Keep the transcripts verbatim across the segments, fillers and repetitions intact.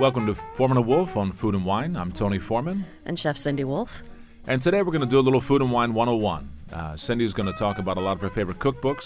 Welcome to Foreman and Wolf on Food and Wine. I'm Tony Foreman. And Chef Cindy Wolf. And today we're going to do a little Food and Wine one oh one. Uh, Cindy's going to talk about a lot of her favorite cookbooks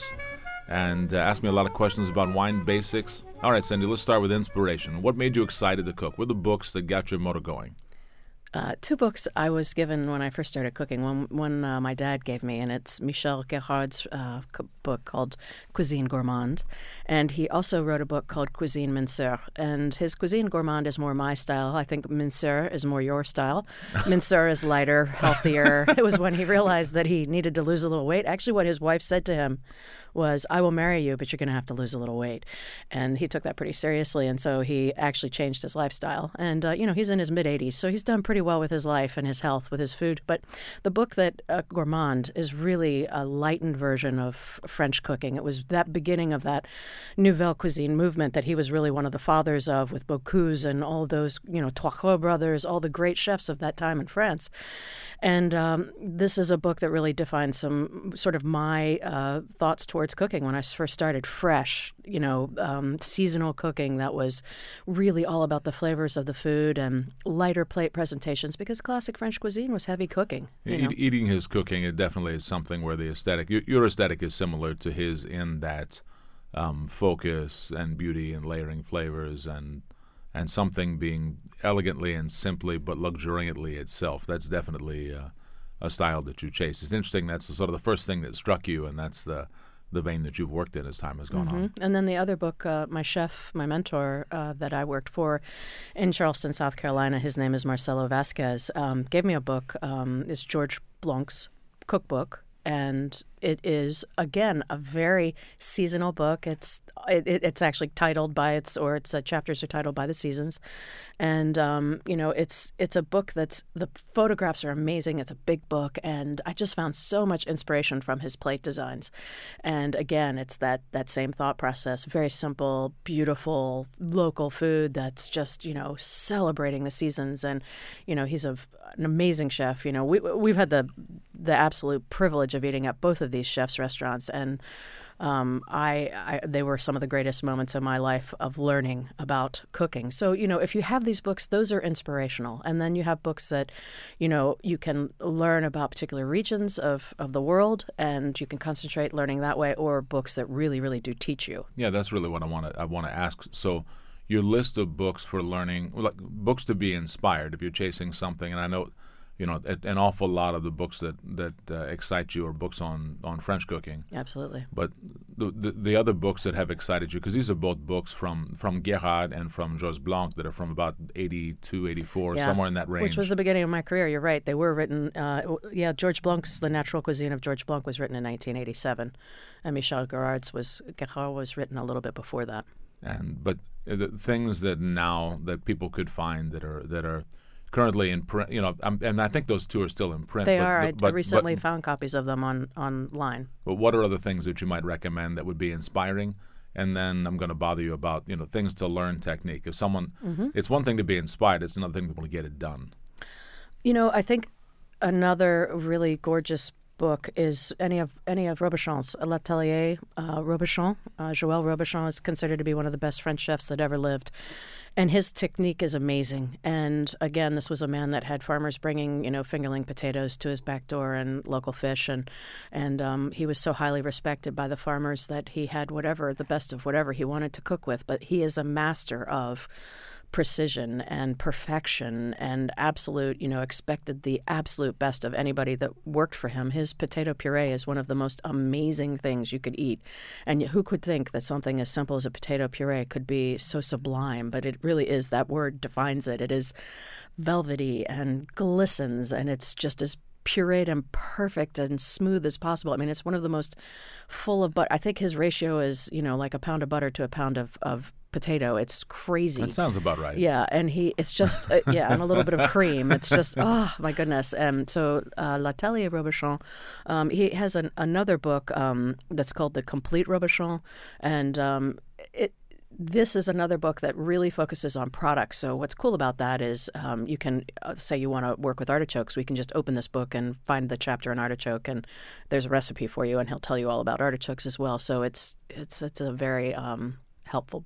and uh, ask me a lot of questions about wine basics. All right, Cindy, let's start with inspiration. What made you excited to cook? What are the books that got your motor going? Uh, two books I was given when I first started cooking. One, one uh, my dad gave me, and it's Michel Guérard's uh, co- book called Cuisine Gourmande. And he also wrote a book called Cuisine Minceur. And his Cuisine Gourmande is more my style. I think Minceur is more your style. Minceur is lighter, healthier. It was when he realized that he needed to lose a little weight. Actually, what his wife said to him was, I will marry you, but you're going to have to lose a little weight. And he took that pretty seriously, and so he actually changed his lifestyle. And, uh, you know, he's in his mid-eighties, so he's done pretty well with his life and his health, with his food. But the book that, uh, Gourmande, is really a lightened version of French cooking. It was that beginning of that Nouvelle Cuisine movement that he was really one of the fathers of, with Bocuse and all of those, you know, Trois brothers, all the great chefs of that time in France. And um, this is a book that really defines some sort of my uh, thoughts towards cooking when I first started. Fresh, you know, um, seasonal cooking that was really all about the flavors of the food and lighter plate presentations, because classic French cuisine was heavy cooking. You know? E- eating his cooking, it definitely is something where the aesthetic, your, your aesthetic is similar to his in that um, focus and beauty and layering flavors and and something being elegantly and simply but luxuriantly itself. That's definitely uh, a style that you chase. It's interesting. That's sort of the first thing that struck you, and that's the the vein that you've worked in as time has gone mm-hmm. on. And then the other book, uh, my chef, my mentor uh, that I worked for in Charleston, South Carolina, his name is Marcelo Vasquez, um, gave me a book. Um, it's George Blanc's cookbook. And it is, again, a very seasonal book. It's it, it's actually titled by its, or its uh, chapters are titled by the seasons. And, um, you know, it's it's a book that's, the photographs are amazing. It's a big book. And I just found so much inspiration from his plate designs. And, again, it's that, that same thought process. Very simple, beautiful, local food that's just, you know, celebrating the seasons. And, you know, he's a, an amazing chef. You know, we, we've had the the absolute privilege of eating at both of these chefs' restaurants, and um, I, I they were some of the greatest moments in my life of learning about cooking. So, you know, if you have these books, those are inspirational, and then you have books that, you know, you can learn about particular regions of, of the world, and you can concentrate learning that way, or books that really, really do teach you. Yeah, that's really what I want to I want to ask. So, your list of books for learning, like books to be inspired, if you're chasing something, and I know, you know, an awful lot of the books that that uh, excite you are books on, on French cooking. Absolutely. But the the, the other books that have excited you, because these are both books from, from Guérard and from Georges Blanc that are from about eighty-two, eighty-four, yeah. somewhere in that range. Which was the beginning of my career. You're right. They were written, uh, yeah, Georges Blanc's The Natural Cuisine of Georges Blanc was written in nineteen eighty-seven. And Michel Guérard's was, Guérard was written a little bit before that. And But the things that now that people could find that are that are currently in print, you know, um, and I think those two are still in print. They but, are. But, I but, recently but, found copies of them on online. But what are other things that you might recommend that would be inspiring? And then I'm going to bother you about, you know, things to learn technique. If someone, mm-hmm. It's one thing to be inspired. It's another thing to want to get it done. You know, I think another really gorgeous book is any of any of Robuchon's, L'Atelier uh, Robuchon. Uh, Joël Robuchon is considered to be one of the best French chefs that ever lived. And his technique is amazing. And again, this was a man that had farmers bringing, you know, fingerling potatoes to his back door and local fish. And and um, he was so highly respected by the farmers that he had whatever, the best of whatever he wanted to cook with. But he is a master of precision and perfection and absolute, you know, expected the absolute best of anybody that worked for him. His potato puree is one of the most amazing things you could eat. And who could think that something as simple as a potato puree could be so sublime? But it really is. That word defines it. It is velvety and glistens, and it's just as pureed and perfect and smooth as possible. I mean, it's one of the most full of butter. I think his ratio is, you know, like a pound of butter to a pound of, of potato. It's crazy. That sounds about right. Yeah, and he, it's just, uh, yeah, and a little bit of cream. It's just, oh, my goodness. And so uh, L'Atelier Robuchon, um, he has an, another book um, that's called The Complete Robuchon, and um, it this is another book that really focuses on products. So what's cool about that is um, you can uh, say you want to work with artichokes. We can just open this book and find the chapter on artichoke, and there's a recipe for you, and he'll tell you all about artichokes as well. So it's it's it's a very um, helpful book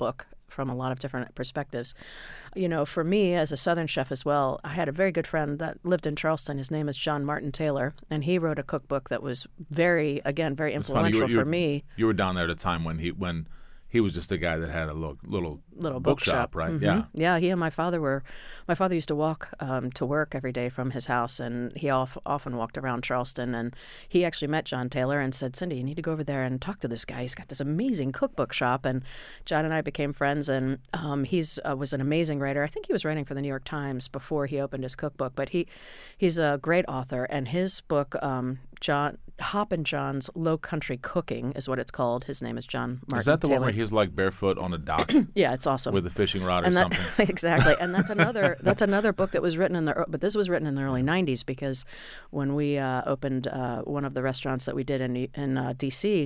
from a lot of different perspectives. You know, for me as a Southern chef as well, I had a very good friend that lived in Charleston. His name is John Martin Taylor, and he wrote a cookbook that was very, again, very It's funny, you influential were- you for were- me. You were down there at a time when he when he was just a guy that had a little little, Little bookshop, bookshop, right? Mhm. Yeah. Yeah, he and my father were. My father used to walk um, to work every day from his house, and he off, often walked around Charleston. And he actually met John Taylor and said, "Cindy, you need to go over there and talk to this guy. He's got this amazing cookbook shop." And John and I became friends. And um, he's uh, was an amazing writer. I think he was writing for the New York Times before he opened his cookbook. But he he's a great author, and his book, um, John Hop and John's Low Country Cooking, is what it's called. His name is John Martin Is that the Taylor. one where he's like barefoot on a dock Yeah, it's awesome. with a fishing rod or And that, something? exactly, and that's another that's another book that was written in the ear- but this was written in the early nineties, because when we uh, opened uh, one of the restaurants that we did in in uh, D C,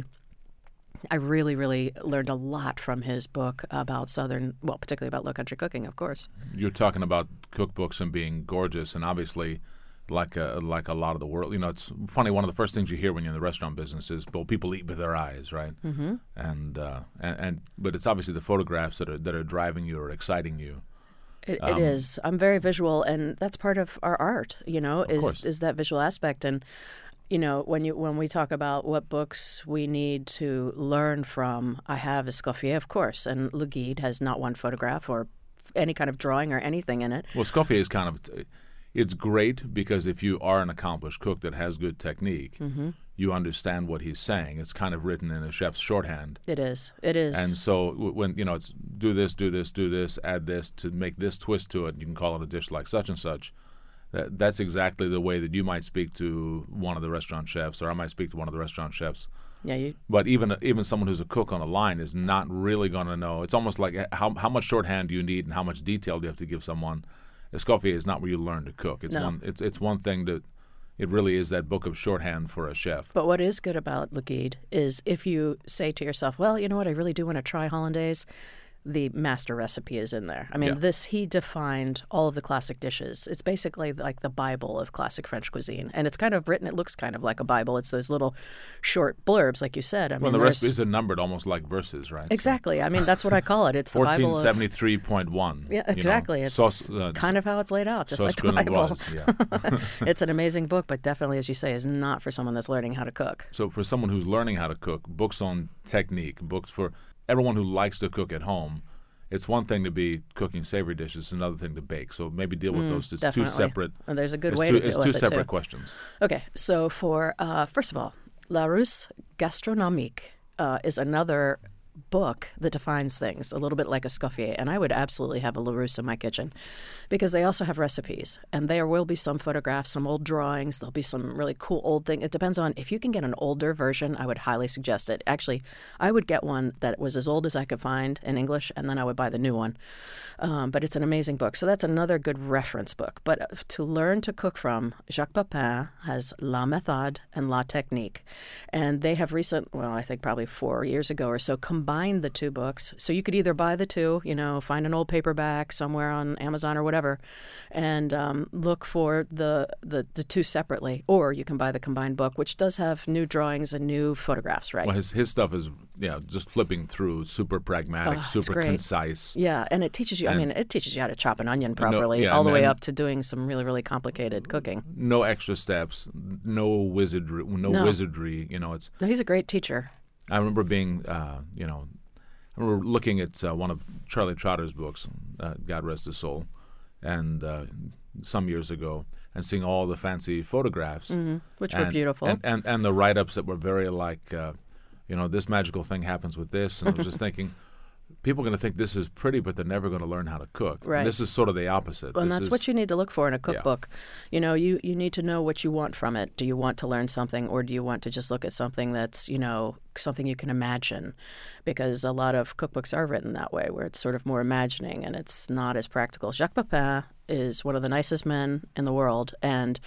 I really really learned a lot from his book about Southern, well, particularly about low country cooking, of course. You're talking about cookbooks and being gorgeous, and obviously, like a, like a lot of the world, you know, it's funny. One of the first things you hear when you're in the restaurant business is, "Well, people eat with their eyes," right? Mm-hmm. And, uh, and and but it's obviously the photographs that are that are driving you or exciting you. It, Um, it is. I'm very visual, and that's part of our art. You know, is course. is that visual aspect. And you know, when you when we talk about what books we need to learn from, I have Escoffier, of course, and Le Guide has not one photograph or any kind of drawing or anything in it. Well, Escoffier is kind of, it's great because if you are an accomplished cook that has good technique, Mm-hmm. you understand what he's saying. It's kind of written in a chef's shorthand. It is. It is. And so w- when, you know, it's do this, do this, do this, add this to make this twist to it, you can call it a dish like such and such. That, that's exactly the way that you might speak to one of the restaurant chefs, or I might speak to one of the restaurant chefs. yeah, you. But even even someone who's a cook on a line is not really going to know. It's almost like how how much shorthand do you need and how much detail do you have to give someone. Escoffier is not where you learn to cook. It's No. one it's it's one thing that it really is that book of shorthand for a chef. But what is good about Le Guide is if you say to yourself, well, you know what, I really do want to try hollandaise, the master recipe is in there. I mean, Yeah. this, he defined all of the classic dishes. It's basically like the Bible of classic French cuisine. And it's kind of written, it looks kind of like a Bible. It's those little short blurbs, like you said. I Well, mean, the there's- recipes are numbered almost like verses, right? Exactly. I mean, that's what I call it. It's the fourteen Bible of... seventy-three point one. Yeah, exactly. It's Sauce, uh, kind of how it's laid out, just sauce like the Bible. grenouilloise, yeah. It's an amazing book, but definitely, as you say, is not for someone that's learning how to cook. So for someone who's learning how to cook, books on technique, books for everyone who likes to cook at home. It's one thing to be cooking savory dishes, it's another thing to bake. So maybe deal with those. It's two Definitely. separate. And there's a good It's way two, to deal it's with two it, separate too. questions. Okay, so for uh, first of all, Larousse Gastronomique uh, is another book that defines things, a little bit like Escoffier, and I would absolutely have a Larousse in my kitchen because they also have recipes, and there will be some photographs, some old drawings, there'll be some really cool old thing. It depends on, if you can get an older version, I would highly suggest it. Actually, I would get one that was as old as I could find in English, and then I would buy the new one. Um, but it's an amazing book. So that's another good reference book. But uh, to learn to cook from, Jacques Pepin has La Méthode and La Technique. And they have recent, well, I think probably four years ago or so, combined the two books. So you could either buy the two, you know, find an old paperback somewhere on Amazon or whatever, and um, look for the, the, the two separately. Or you can buy the combined book, which does have new drawings and new photographs, right? Well, his his stuff is yeah, just flipping through, super pragmatic, Oh, it's super great. concise. Yeah, and it teaches you, I And- mean, it teaches you how to chop an onion properly, yeah, all the and way then- up to doing some really, really complicated cooking. No extra steps, no wizardry, no, No. wizardry. You know, it's. No, he's a great teacher. I remember being, uh, you know, I remember looking at uh, one of Charlie Trotter's books, uh, God rest his soul, and uh, some years ago, and seeing all the fancy photographs, Mm-hmm. Which were and, beautiful. and, and and the write-ups that were very like, uh, you know, this magical thing happens with this, and I was just thinking, people are going to think this is pretty, but they're never going to learn how to cook. And Right. this is sort of the opposite. And This that's is- what you need to look for in a cookbook. You know, you, you need to know what you want from it. Do you want to learn something, or do you want to just look at something that's, you know, something you can imagine? Because a lot of cookbooks are written that way, where it's sort of more imagining and it's not as practical. Jacques Pepin is one of the nicest men in the world, and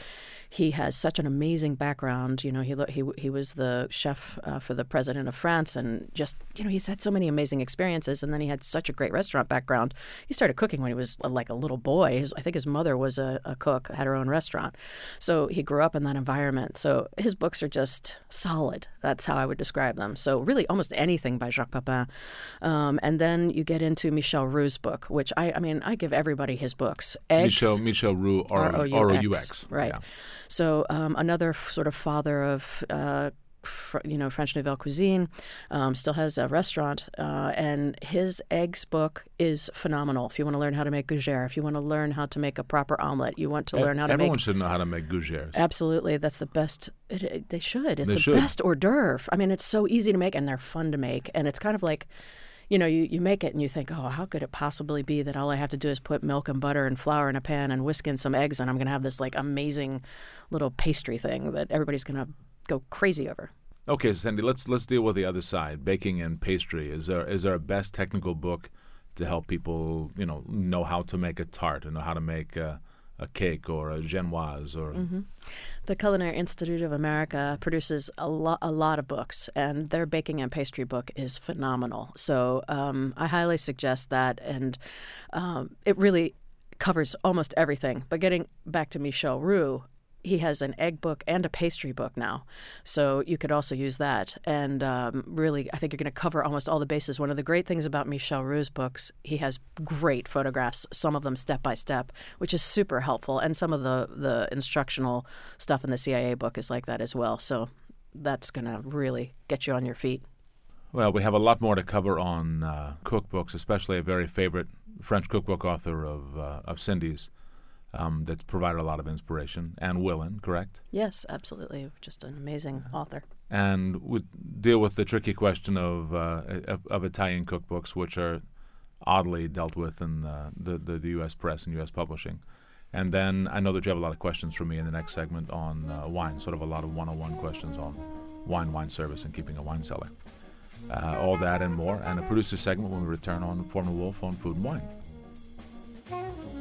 he has such an amazing background. You know, he lo- he he was the chef uh, for the president of France, and just you know, he's had so many amazing experiences. And then he had such a great restaurant background. He started cooking when he was uh, like a little boy. His, I think his mother was a, a cook, had her own restaurant, so he grew up in that environment. So his books are just solid. That's how I would describe them. So really, almost anything by Jacques Pepin. Um, and then you get into Michel Roux's book, which I I mean I give everybody his books. Eggs, Michel Michel Roux, R O U X, right? Yeah. So um, another f- sort of father of uh, fr- you know French Nouvelle Cuisine, um, still has a restaurant, uh, and his eggs book is phenomenal. If you want to learn how to make gougère, if you want to learn how to make a proper omelet, you want to learn how to Everyone make. should know how to make gougères. Absolutely, that's the best. It, it, they should. It's They the should. best hors d'oeuvre. I mean, it's so easy to make, and they're fun to make, and it's kind of like. You know, you, you make it and you think, oh, how could it possibly be that all I have to do is put milk and butter and flour in a pan and whisk in some eggs and I'm going to have this like amazing little pastry thing that everybody's going to go crazy over. Okay, Sandy, let's let's deal with the other side, baking and pastry. Is there is there a best technical book to help people, you know, know how to make a tart and know how to make a, a cake or a genoise or? Mm-hmm. The Culinary Institute of America produces a lot a lot of books, and their baking and pastry book is phenomenal. So um, I highly suggest that, and um, it really covers almost everything. But getting back to Michel Roux, he has an egg book and a pastry book now. So you could also use that. And um, really, I think you're going to cover almost all the bases. One of the great things about Michel Roux's books, he has great photographs, some of them step by step, which is super helpful. And some of the, the instructional stuff in the C I A book is like that as well. So that's going to really get you on your feet. Well, we have a lot more to cover on uh, cookbooks, especially a very favorite French cookbook author of, uh, of Cindy's. Um, that's provided a lot of inspiration. Anne Willan, correct? Yes, absolutely. Just an amazing author. And we deal with the tricky question of, uh, of of Italian cookbooks, which are oddly dealt with in uh, the, the the U S press and U S publishing. And then I know that you have a lot of questions for me in the next segment on uh, wine, sort of a lot of one oh one questions on wine, wine service, and keeping a wine cellar. Uh, all that and more, and a producer segment when we return on Foreman Wolf on Food and Wine.